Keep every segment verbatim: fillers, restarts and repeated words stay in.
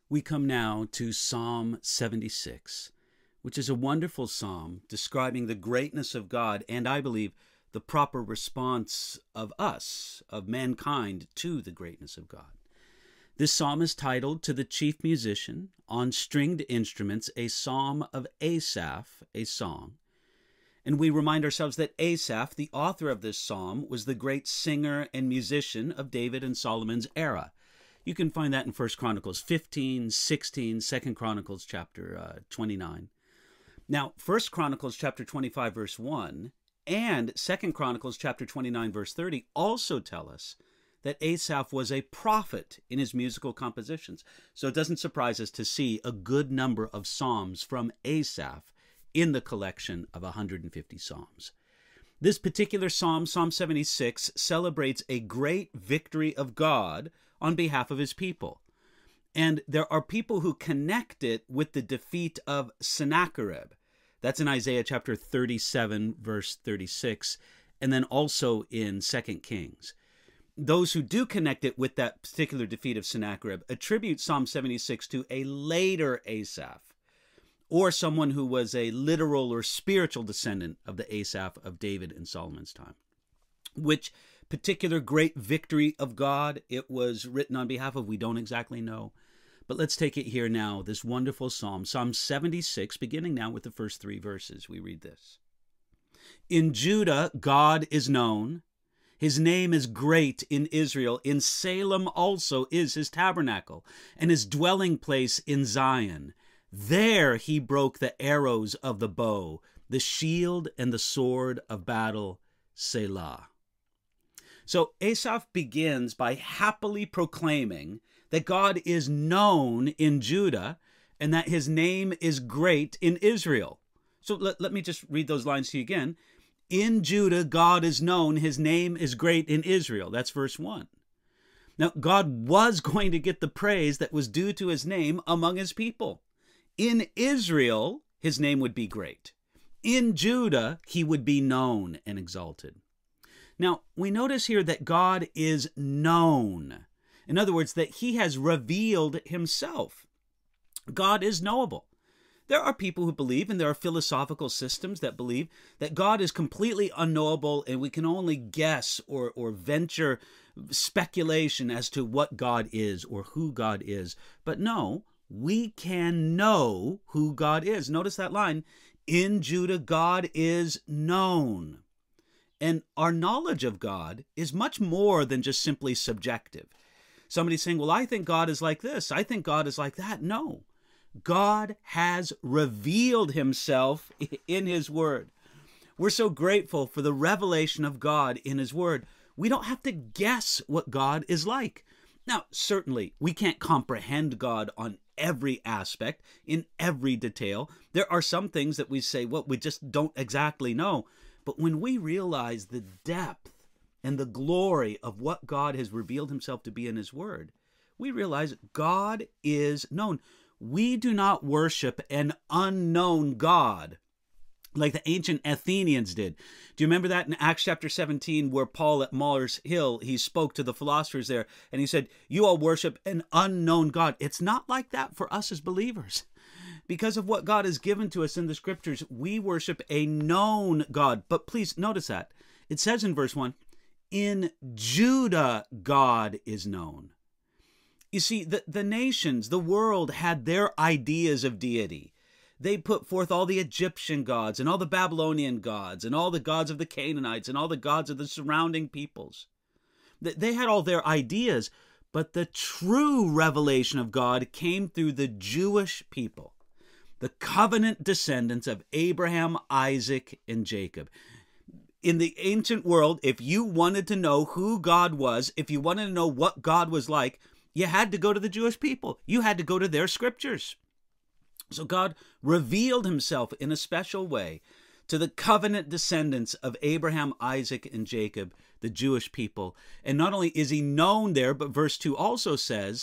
We come now to Psalm seventy-six, which is a wonderful psalm describing the greatness of God and, I believe, the proper response of us, of mankind, to the greatness of God. This psalm is titled, "To the Chief Musician, on Stringed Instruments, a Psalm of Asaph, a Song." And we remind ourselves that Asaph, the author of this psalm, was the great singer and musician of David and Solomon's era. You can find that in First Chronicles fifteen, sixteen, Second Chronicles chapter uh, twenty-nine. Now, First Chronicles chapter twenty-five, verse one, and Second Chronicles chapter twenty-nine, verse thirty also tell us that Asaph was a prophet in his musical compositions. So it doesn't surprise us to see a good number of psalms from Asaph in the collection of one hundred fifty psalms. This particular psalm, Psalm seventy-six, celebrates a great victory of God on behalf of his people. And there are people who connect it with the defeat of Sennacherib. That's in Isaiah chapter thirty-seven, verse thirty-six, and then also in Second Kings. Those who do connect it with that particular defeat of Sennacherib attribute Psalm seventy-six to a later Asaph, or someone who was a literal or spiritual descendant of the Asaph of David and Solomon's time. Which particular great victory of God it was written on behalf of, we don't exactly know. But let's take it here now, this wonderful psalm, Psalm seventy-six, beginning now with the first three verses. We read this. In Judah, God is known. His name is great in Israel. In Salem also is his tabernacle, and his dwelling place in Zion. There he broke the arrows of the bow, the shield and the sword of battle, Selah. So Asaph begins by happily proclaiming that God is known in Judah and that his name is great in Israel. So let, let me just read those lines to you again. In Judah, God is known. His name is great in Israel. That's verse one. Now, God was going to get the praise that was due to his name among his people. In Israel, his name would be great. In Judah, he would be known and exalted. Now, we notice here that God is known. In other words, that he has revealed himself. God is knowable. There are people who believe, and there are philosophical systems that believe, that God is completely unknowable and we can only guess or, or venture speculation as to what God is or who God is. But no, we can know who God is. Notice that line, in Judah, God is known. And our knowledge of God is much more than just simply subjective. Somebody's saying, well, I think God is like this. I think God is like that. No. God has revealed himself in his word. We're so grateful for the revelation of God in his word. We don't have to guess what God is like. Now, certainly, we can't comprehend God on every aspect, in every detail. There are some things that we say, well, we just don't exactly know. But when we realize the depth and the glory of what God has revealed himself to be in his word, we realize God is known. We do not worship an unknown God like the ancient Athenians did. Do you remember that in Acts chapter seventeen, where Paul at Mars Hill, he spoke to the philosophers there, and he said, you all worship an unknown God. It's not like that for us as believers. Because of what God has given to us in the scriptures, we worship a known God. But please notice that. It says in verse one, in Judah, God is known. You see, the, the nations, the world had their ideas of deity. They put forth all the Egyptian gods and all the Babylonian gods and all the gods of the Canaanites and all the gods of the surrounding peoples. They had all their ideas, but the true revelation of God came through the Jewish people, the covenant descendants of Abraham, Isaac, and Jacob. In the ancient world, if you wanted to know who God was, if you wanted to know what God was like, you had to go to the Jewish people. You had to go to their scriptures. So God revealed himself in a special way to the covenant descendants of Abraham, Isaac, and Jacob, the Jewish people. And not only is he known there, but verse two also says,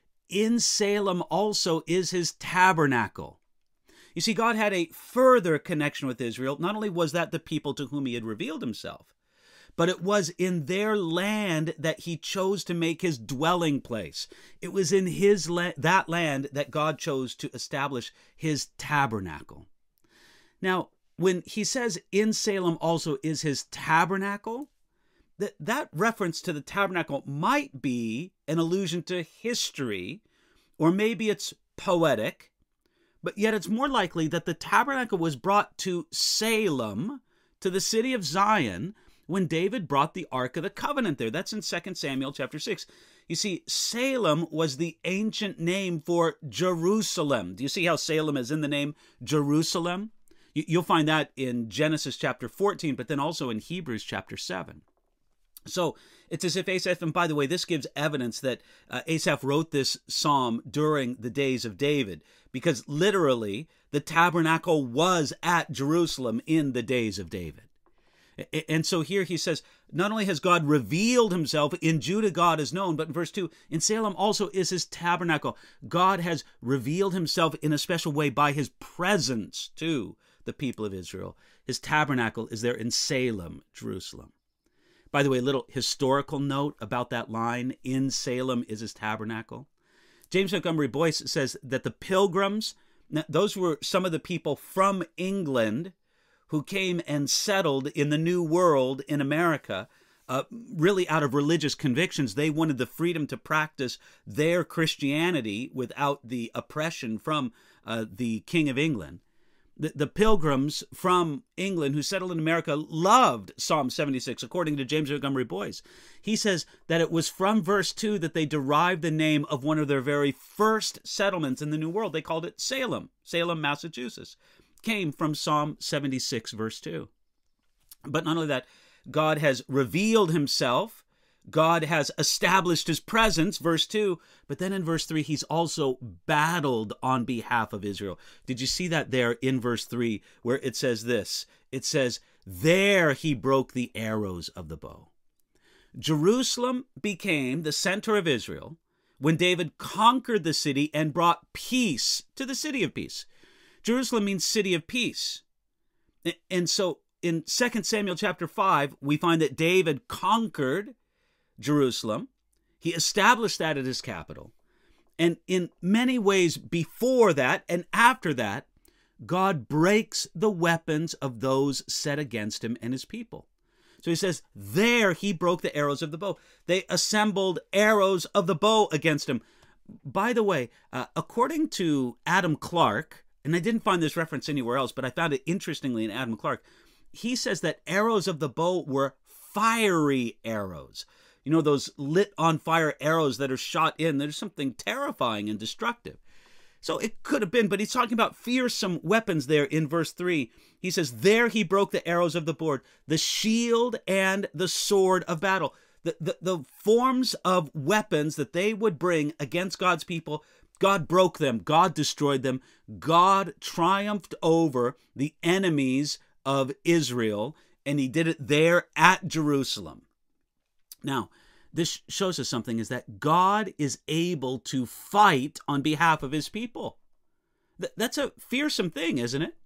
in Salem also is his tabernacle. You see, God had a further connection with Israel. Not only was that the people to whom he had revealed himself, but it was in their land that he chose to make his dwelling place. It was in his la- that land that God chose to establish his tabernacle. Now, when he says in Salem also is his tabernacle, that, that reference to the tabernacle might be an allusion to history, or maybe it's poetic, but yet it's more likely that the tabernacle was brought to Salem, to the city of Zion, when David brought the Ark of the Covenant there. That's in Second Samuel chapter six. You see, Salem was the ancient name for Jerusalem. Do you see how Salem is in the name Jerusalem? You'll find that in Genesis chapter fourteen, but then also in Hebrews chapter seven. So it's as if Asaph, and by the way, this gives evidence that uh, Asaph wrote this psalm during the days of David, because literally the tabernacle was at Jerusalem in the days of David. And so here he says, not only has God revealed himself, in Judah God is known, but in verse two, in Salem also is his tabernacle. God has revealed himself in a special way by his presence to the people of Israel. His tabernacle is there in Salem, Jerusalem. By the way, a little historical note about that line, in Salem is his tabernacle. James Montgomery Boyce says that the pilgrims, those were some of the people from England who came and settled in the New World in America, uh, really out of religious convictions. They wanted the freedom to practice their Christianity without the oppression from uh, the King of England. The, the pilgrims from England who settled in America loved Psalm seventy-six, according to James Montgomery Boyce. He says that it was from verse two that they derived the name of one of their very first settlements in the New World. They called it Salem, Salem, Massachusetts. Came from Psalm seventy-six, verse two. But not only that, God has revealed himself. God has established his presence, verse two, but then in verse three, he's also battled on behalf of Israel. Did you see that there in verse three, where it says this? It says, there he broke the arrows of the bow. Jerusalem became the center of Israel when David conquered the city and brought peace to the city of peace. Jerusalem means city of peace. And so in Second Samuel chapter five, we find that David conquered Jerusalem. He established that as his capital. And in many ways before that and after that, God breaks the weapons of those set against him and his people. So he says, there he broke the arrows of the bow. They assembled arrows of the bow against him. By the way, uh, according to Adam Clarke, and I didn't find this reference anywhere else, but I found it interestingly in Adam Clarke, he says that arrows of the bow were fiery arrows. You know, those lit on fire arrows that are shot in. There's something terrifying and destructive. So it could have been, but he's talking about fearsome weapons there in verse three. He says, there he broke the arrows of the board, the shield and the sword of battle. The, the, the forms of weapons that they would bring against God's people, God broke them. God destroyed them. God triumphed over the enemies of Israel, and he did it there at Jerusalem. Now, this shows us something, is that God is able to fight on behalf of his people. Th- that's a fearsome thing, isn't it?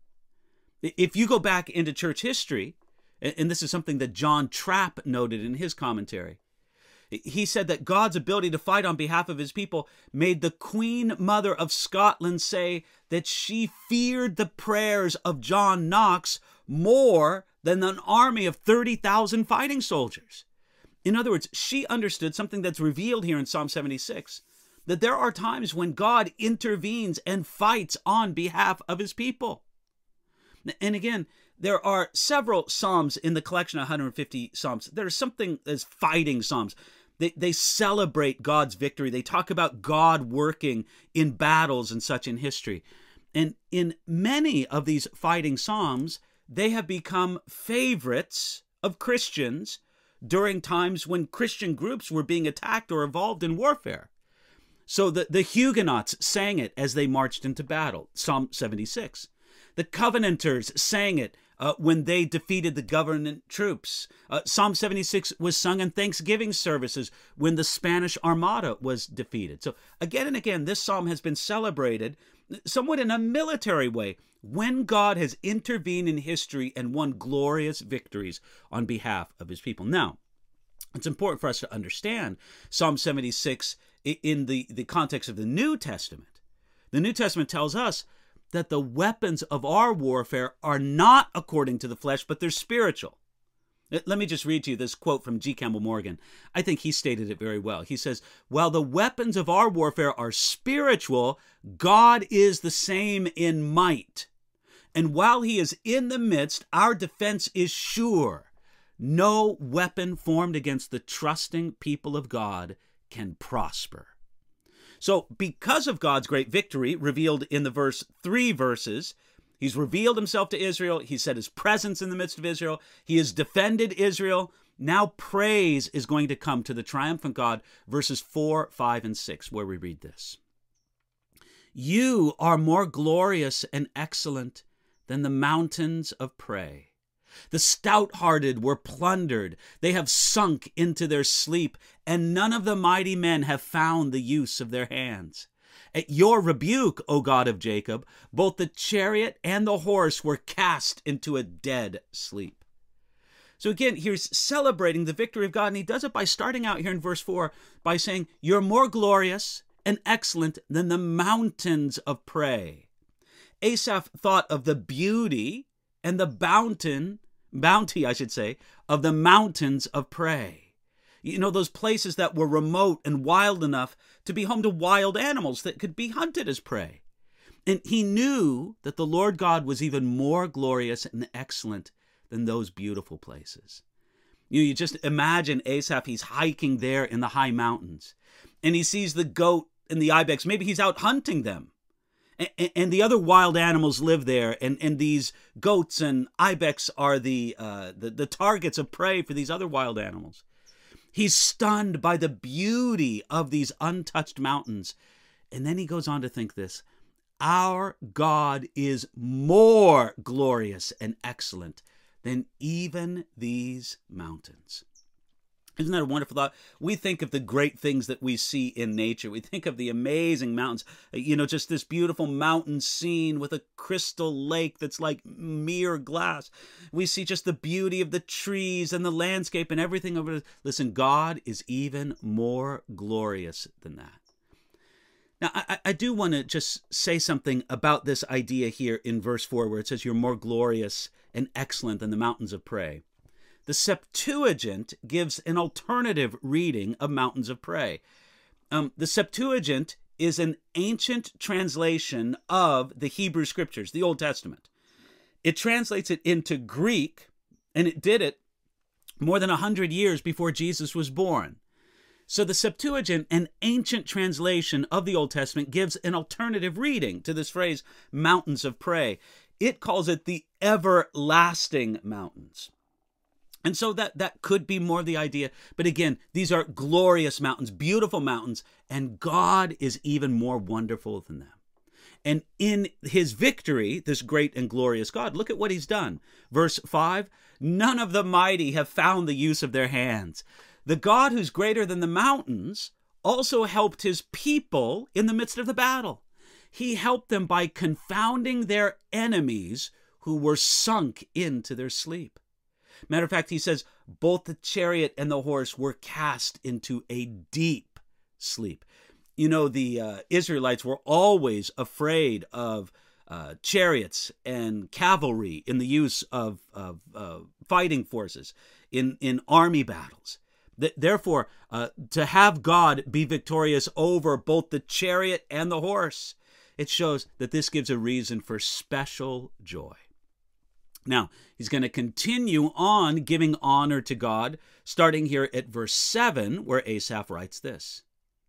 If you go back into church history, and, and this is something that John Trapp noted in his commentary, he said that God's ability to fight on behalf of his people made the Queen Mother of Scotland say that she feared the prayers of John Knox more than an army of thirty thousand fighting soldiers. In other words, she understood something that's revealed here in Psalm seventy-six, that there are times when God intervenes and fights on behalf of his people. And again, there are several psalms in the collection of one hundred fifty psalms. There's something as fighting psalms. They, they celebrate God's victory. They talk about God working in battles and such in history. And in many of these fighting psalms, they have become favorites of Christians during times when Christian groups were being attacked or involved in warfare. So the, the Huguenots sang it as they marched into battle, Psalm seventy-six. The Covenanters sang it uh, when they defeated the government troops. Uh, Psalm seventy-six was sung in Thanksgiving services when the Spanish Armada was defeated. So again and again, this psalm has been celebrated somewhat in a military way when God has intervened in history and won glorious victories on behalf of his people. Now, it's important for us to understand Psalm seventy-six in the, the context of the New Testament. The New Testament tells us that the weapons of our warfare are not according to the flesh, but they're spiritual. Let me just read to you this quote from G. Campbell Morgan. I think he stated it very well. He says, "While the weapons of our warfare are spiritual, God is the same in might. And while he is in the midst, our defense is sure. No weapon formed against the trusting people of God can prosper." So because of God's great victory revealed in the verse three verses, he's revealed himself to Israel. He set his presence in the midst of Israel. He has defended Israel. Now praise is going to come to the triumphant God, verses four, five, and six, where we read this. "You are more glorious and excellent than the mountains of prey. The stout-hearted were plundered. They have sunk into their sleep, and none of the mighty men have found the use of their hands. At your rebuke, O God of Jacob, both the chariot and the horse were cast into a dead sleep." So again, he's celebrating the victory of God, and he does it by starting out here in verse four by saying, "You're more glorious and excellent than the mountains of prey." Asaph thought of the beauty and the bounty, bounty, I should say, of the mountains of prey. You know, those places that were remote and wild enough to be home to wild animals that could be hunted as prey. And he knew that the Lord God was even more glorious and excellent than those beautiful places. You know, you just imagine Asaph, he's hiking there in the high mountains, and he sees the goat and the ibex. Maybe he's out hunting them. And the other wild animals live there, and, and these goats and ibex are the, uh, the the targets of prey for these other wild animals. He's stunned by the beauty of these untouched mountains. And then he goes on to think this: our God is more glorious and excellent than even these mountains. Isn't that a wonderful thought? We think of the great things that we see in nature. We think of the amazing mountains, you know, just this beautiful mountain scene with a crystal lake that's like mere glass. We see just the beauty of the trees and the landscape and everything over it. Listen, God is even more glorious than that. Now, I, I do want to just say something about this idea here in verse four, where it says, "You're more glorious and excellent than the mountains of prey." The Septuagint gives an alternative reading of mountains of prey. Um, the Septuagint is an ancient translation of the Hebrew Scriptures, the Old Testament. It translates it into Greek, and it did it more than one hundred years before Jesus was born. So the Septuagint, an ancient translation of the Old Testament, gives an alternative reading to this phrase, mountains of prey. It calls it the everlasting mountains. And so that, that could be more the idea. But again, these are glorious mountains, beautiful mountains, and God is even more wonderful than them. And in his victory, this great and glorious God, look at what he's done. Verse five, "None of the mighty have found the use of their hands." The God who's greater than the mountains also helped his people in the midst of the battle. He helped them by confounding their enemies who were sunk into their sleep. Matter of fact, he says, both the chariot and the horse were cast into a deep sleep. You know, the uh, Israelites were always afraid of uh, chariots and cavalry in the use of, of uh, fighting forces in, in army battles. Th- therefore, uh, to have God be victorious over both the chariot and the horse, it shows that this gives a reason for special joy. Now, he's going to continue on giving honor to God, starting here at verse seven, where Asaph writes this: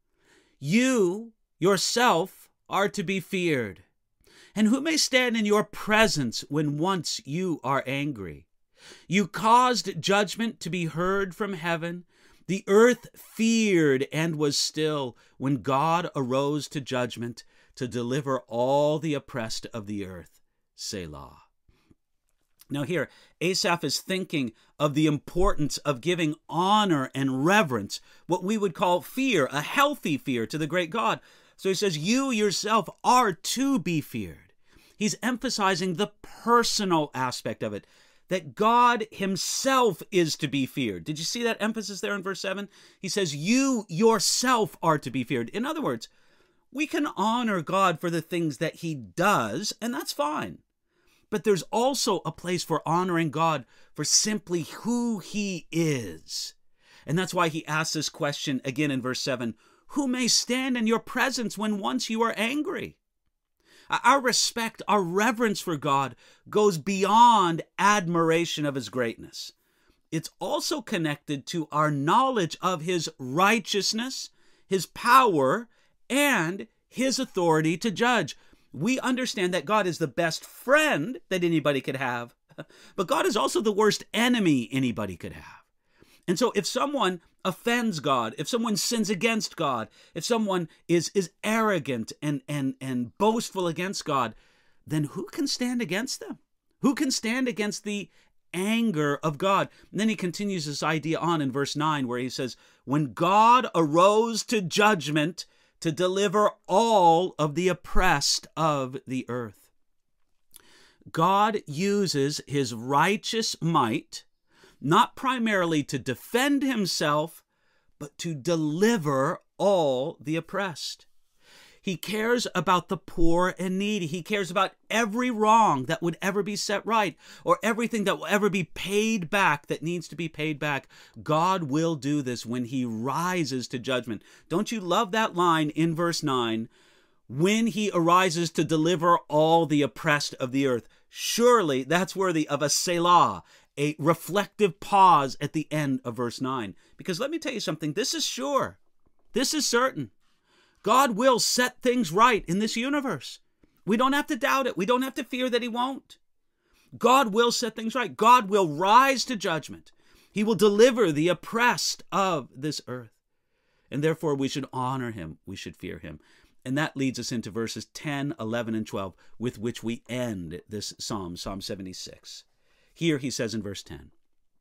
"You yourself are to be feared, and who may stand in your presence when once you are angry? You caused judgment to be heard from heaven. The earth feared and was still when God arose to judgment to deliver all the oppressed of the earth. Selah." Now here, Asaph is thinking of the importance of giving honor and reverence, what we would call fear, a healthy fear to the great God. So he says, you yourself are to be feared. He's emphasizing the personal aspect of it, that God himself is to be feared. Did you see that emphasis there in verse seven? He says, you yourself are to be feared. In other words, we can honor God for the things that he does, and that's fine. But there's also a place for honoring God for simply who he is. And that's why he asks this question again in verse seven, who may stand in your presence when once you are angry? Our respect, our reverence for God goes beyond admiration of his greatness. It's also connected to our knowledge of his righteousness, his power, and his authority to judge. We understand that God is the best friend that anybody could have, but God is also the worst enemy anybody could have. And so if someone offends God, if someone sins against God, if someone is, is arrogant and, and, and boastful against God, then who can stand against them? Who can stand against the anger of God? And then he continues this idea on in verse nine where he says, when God arose to judgment to deliver all of the oppressed of the earth. God uses his righteous might not primarily to defend himself, but to deliver all the oppressed. He cares about the poor and needy. He cares about every wrong that would ever be set right, or everything that will ever be paid back that needs to be paid back. God will do this when he rises to judgment. Don't you love that line in verse nine? When he arises to deliver all the oppressed of the earth. Surely that's worthy of a Selah, a reflective pause at the end of verse nine. Because let me tell you something, this is sure. This is certain. God will set things right in this universe. We don't have to doubt it. We don't have to fear that he won't. God will set things right. God will rise to judgment. He will deliver the oppressed of this earth. And therefore we should honor him. We should fear him. And that leads us into verses ten, eleven, and twelve, with which we end this psalm, Psalm seventy-six. Here he says in verse ten,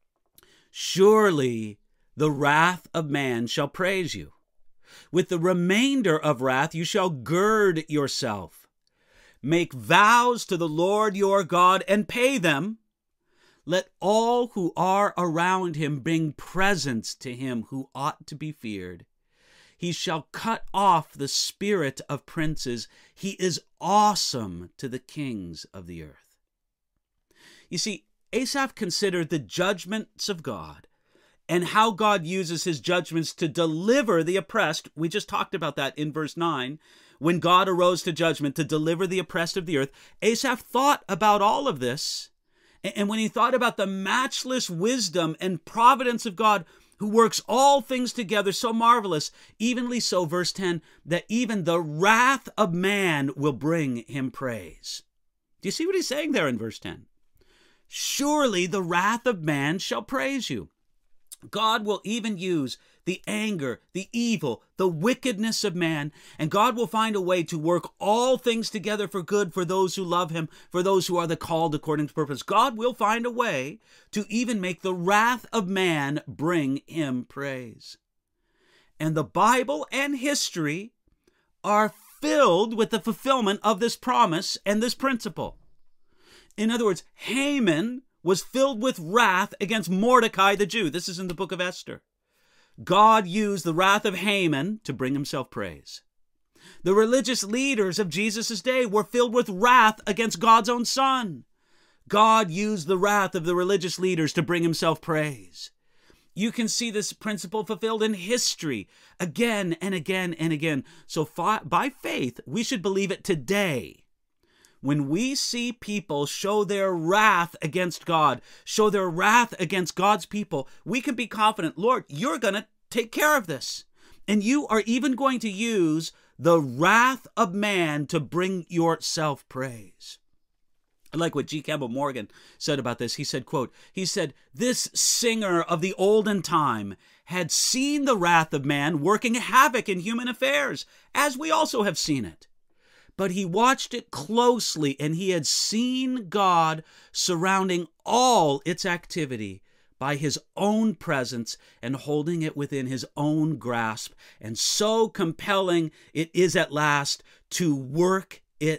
surely the wrath of man shall praise you. With the remainder of wrath you shall gird yourself. Make vows to the Lord your God and pay them. Let all who are around him bring presents to him who ought to be feared. He shall cut off the spirit of princes. He is awesome to the kings of the earth. You see, Asaph considered the judgments of God and how God uses his judgments to deliver the oppressed. We just talked about that in verse nine. When God arose to judgment to deliver the oppressed of the earth, Asaph thought about all of this. And when he thought about the matchless wisdom and providence of God, who works all things together so marvelous, evenly so, verse ten, that even the wrath of man will bring him praise. Do you see what he's saying there in verse ten? Surely the wrath of man shall praise you. God will even use the anger, the evil, the wickedness of man, and God will find a way to work all things together for good for those who love him, for those who are the called according to purpose. God will find a way to even make the wrath of man bring him praise. And the Bible and history are filled with the fulfillment of this promise and this principle. In other words, Haman was filled with wrath against Mordecai the Jew. This is in the book of Esther. God used the wrath of Haman to bring himself praise. The religious leaders of Jesus' day were filled with wrath against God's own Son. God used the wrath of the religious leaders to bring himself praise. You can see this principle fulfilled in history again and again and again. So by faith, we should believe it today. When we see people show their wrath against God, show their wrath against God's people, we can be confident, Lord, you're going to take care of this. And you are even going to use the wrath of man to bring yourself praise. I like what G. Campbell Morgan said about this. He said, quote, he said, this singer of the olden time had seen the wrath of man working havoc in human affairs, as we also have seen it. But he watched it closely, and he had seen God surrounding all its activity by his own presence and holding it within his own grasp. And so compelling it is at last to work it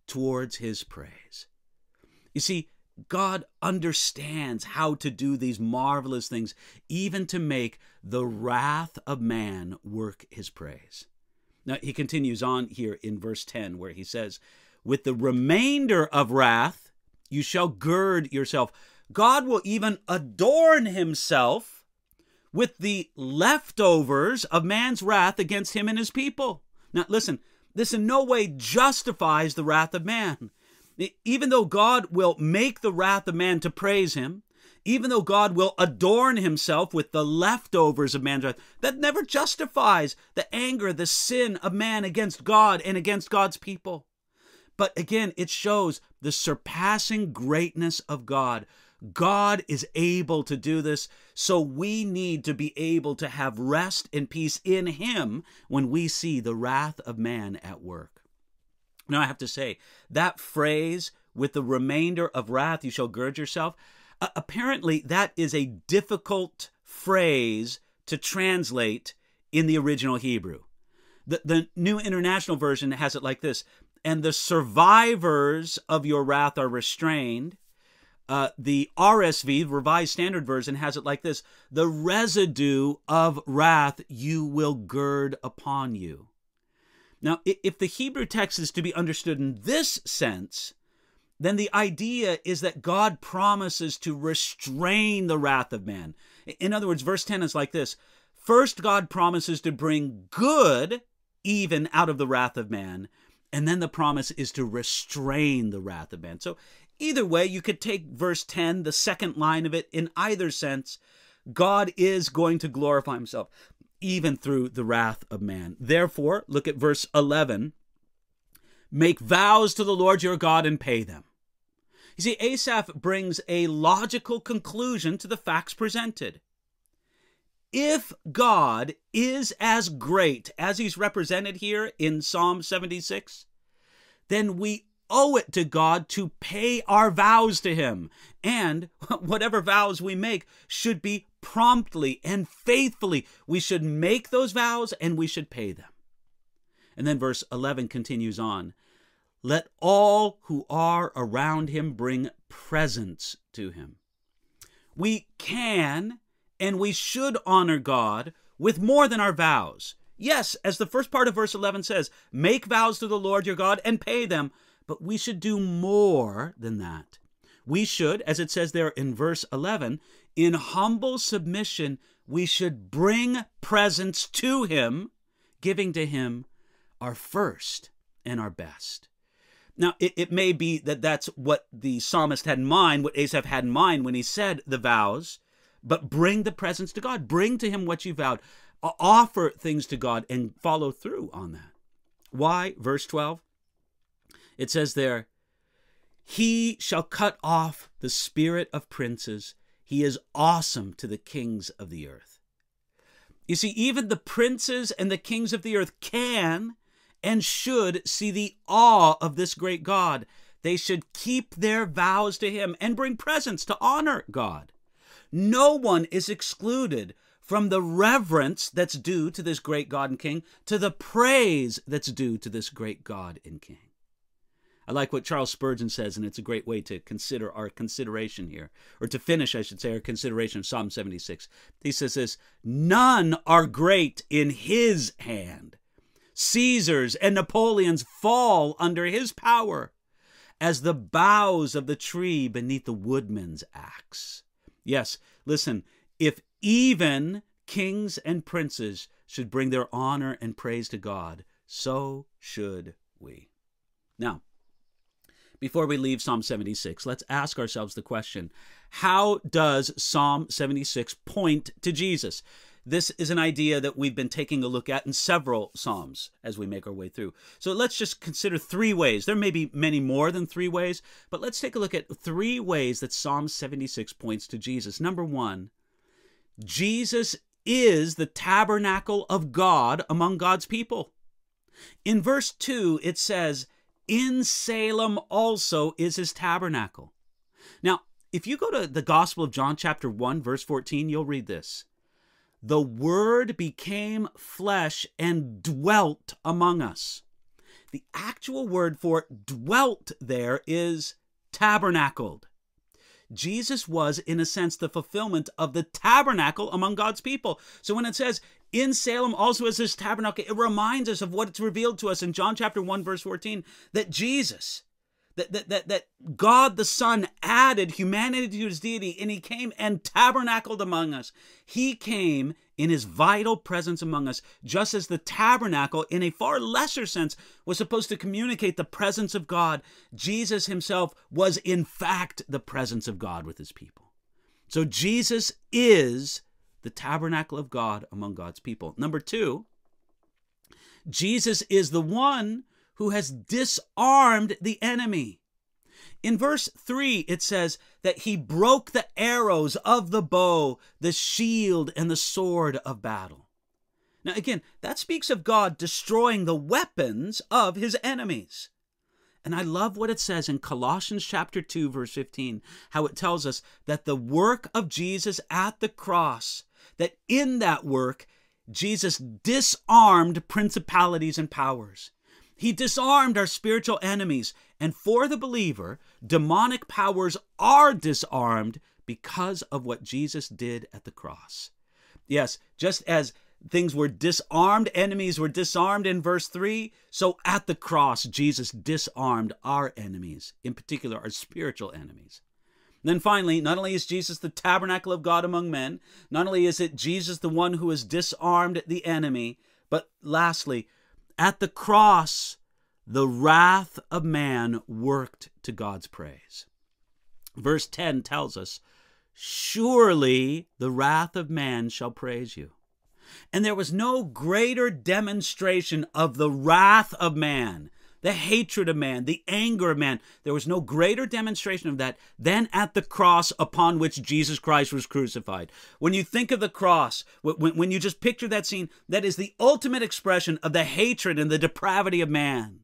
towards his praise. You see, God understands how to do these marvelous things, even to make the wrath of man work his praise. Now, he continues on here in verse ten, where he says, with the remainder of wrath, you shall gird yourself. God will even adorn himself with the leftovers of man's wrath against him and his people. Now, listen, this in no way justifies the wrath of man. Even though God will make the wrath of man to praise him, even though God will adorn himself with the leftovers of man's wrath, that never justifies the anger, the sin of man against God and against God's people. But again, it shows the surpassing greatness of God. God is able to do this, so we need to be able to have rest and peace in him when we see the wrath of man at work. Now, I have to say, that phrase, with the remainder of wrath you shall gird yourself, uh, apparently that is a difficult phrase to translate in the original Hebrew. The, the New International Version has it like this, and the survivors of your wrath are restrained. Uh, the R S V, Revised Standard Version, has it like this, the residue of wrath you will gird upon you. Now, if the Hebrew text is to be understood in this sense, then the idea is that God promises to restrain the wrath of man. In other words, verse ten is like this. First, God promises to bring good even out of the wrath of man, and then the promise is to restrain the wrath of man. So either way, you could take verse ten, the second line of it, in either sense. God is going to glorify himself even through the wrath of man. Therefore, look at verse eleven. Make vows to the Lord your God and pay them. You see, Asaph brings a logical conclusion to the facts presented. If God is as great as he's represented here in Psalm seventy-six, then we owe it to God to pay our vows to him. And whatever vows we make should be promptly and faithfully. We should make those vows and we should pay them. And then verse eleven continues on. Let all who are around him bring presents to him. We can and we should honor God with more than our vows. Yes, as the first part of verse eleven says, make vows to the Lord your God and pay them. But we should do more than that. We should, as it says there in verse eleven, in humble submission, we should bring presents to him, giving to him our first and our best. Now, it, it may be that that's what the psalmist had in mind, what Asaph had in mind when he said the vows, but bring the presents to God. Bring to him what you vowed. Offer things to God and follow through on that. Why? Verse twelve. It says there, he shall cut off the spirit of princes. He is awesome to the kings of the earth. You see, even the princes and the kings of the earth can and should see the awe of this great God. They should keep their vows to him and bring presents to honor God. No one is excluded from the reverence that's due to this great God and King, to the praise that's due to this great God and King. I like what Charles Spurgeon says, and it's a great way to consider our consideration here, or to finish, I should say, our consideration of Psalm seventy-six. He says this, none are great in his hand. Caesars and Napoleons fall under his power as the boughs of the tree beneath the woodman's axe. Yes, listen, if even kings and princes should bring their honor and praise to God, so should we. Now, before we leave Psalm seventy-six, let's ask ourselves the question, how does Psalm seventy-six point to Jesus? This is an idea that we've been taking a look at in several Psalms as we make our way through. So let's just consider three ways. There may be many more than three ways, but let's take a look at three ways that Psalm seventy-six points to Jesus. Number one, Jesus is the tabernacle of God among God's people. In verse two, it says, in Salem also is his tabernacle. Now, if you go to the Gospel of John chapter one, verse fourteen, you'll read this. The Word became flesh and dwelt among us. the actual word for dwelt there is tabernacled. Jesus was, in a sense, the fulfillment of the tabernacle among God's people. So when it says, in Salem also is this tabernacle, it reminds us of what it's revealed to us in John chapter one, verse fourteen, that Jesus, that, that, that, that God the Son added humanity to his deity, and he came and tabernacled among us. He came in his vital presence among us, just as the tabernacle, in a far lesser sense, was supposed to communicate the presence of God. Jesus himself was, in fact, the presence of God with his people. So Jesus is the tabernacle of God among God's people. Number two, Jesus is the one who has disarmed the enemy. In verse three, it says that he broke the arrows of the bow, the shield, and the sword of battle. Now, again, that speaks of God destroying the weapons of his enemies. And I love what it says in Colossians chapter two, verse fifteen, how it tells us that the work of Jesus at the cross, that in that work, Jesus disarmed principalities and powers. He disarmed our spiritual enemies. And for the believer, demonic powers are disarmed because of what Jesus did at the cross. Yes, just as things were disarmed, enemies were disarmed in verse three, so at the cross, Jesus disarmed our enemies, in particular our spiritual enemies. And then finally, not only is Jesus the tabernacle of God among men, not only is it Jesus the one who has disarmed the enemy, but lastly, at the cross, the wrath of man worked to God's praise. Verse ten tells us, surely the wrath of man shall praise you. And there was no greater demonstration of the wrath of man, the hatred of man, the anger of man. There was no greater demonstration of that than at the cross upon which Jesus Christ was crucified. When you think of the cross, when, when you just picture that scene, that is the ultimate expression of the hatred and the depravity of man.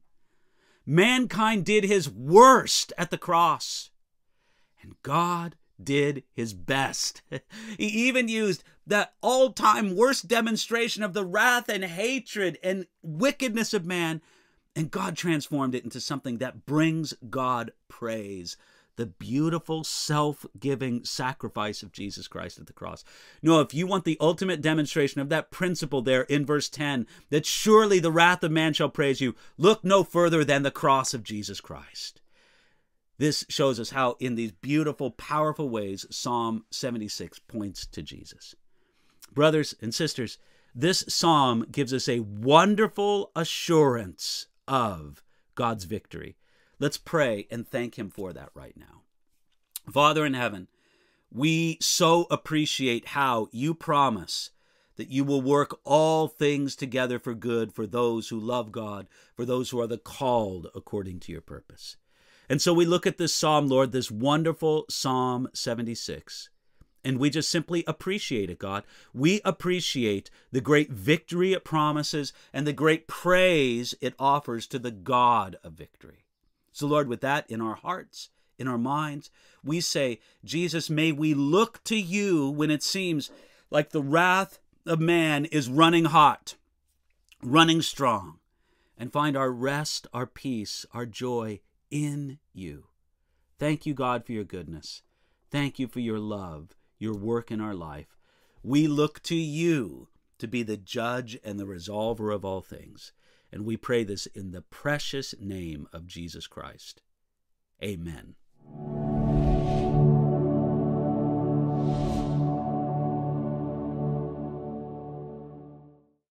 Mankind did his worst at the cross, and God did his best. He even used the all-time worst demonstration of the wrath and hatred and wickedness of man, and God transformed it into something that brings God praise. The beautiful self-giving sacrifice of Jesus Christ at the cross. No, if you want the ultimate demonstration of that principle there in verse ten, that surely the wrath of man shall praise you, look no further than the cross of Jesus Christ. This shows us how in these beautiful, powerful ways, Psalm seventy-six points to Jesus. Brothers and sisters, this psalm gives us a wonderful assurance of God's victory. Let's pray and thank him for that right now. Father in heaven, we so appreciate how you promise that you will work all things together for good for those who love God, for those who are the called according to your purpose. And so we look at this psalm, Lord, this wonderful Psalm seventy-six, and we just simply appreciate it, God. We appreciate the great victory it promises and the great praise it offers to the God of victory. So, Lord, with that in our hearts, in our minds, we say, Jesus, may we look to you when it seems like the wrath of man is running hot, running strong, and find our rest, our peace, our joy in you. Thank you, God, for your goodness. Thank you for your love, your work in our life. We look to you to be the judge and the resolver of all things. And we pray this in the precious name of Jesus Christ. Amen.